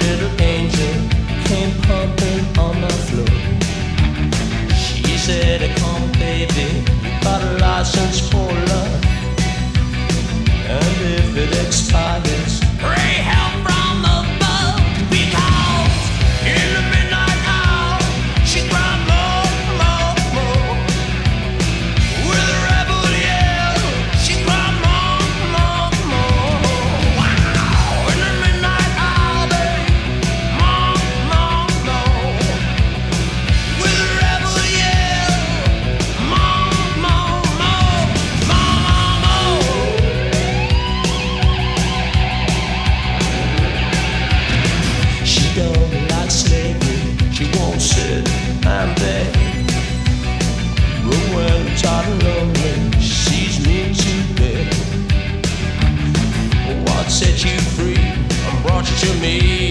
little angel came pumping on the floor. She said, come baby, you got a license for love, and if it expires, pray help from above, because in the midnight hour she cried more, more, more. With a rebel yell, she cried more, more, more. Wow! In the midnight hour, babe, more, more, more. With a rebel yell, more, more, more, more, more. She don't like slavery, she won't sit and beg. But when I'm tired and lonely, she sees me today. What set you free and brought you to me?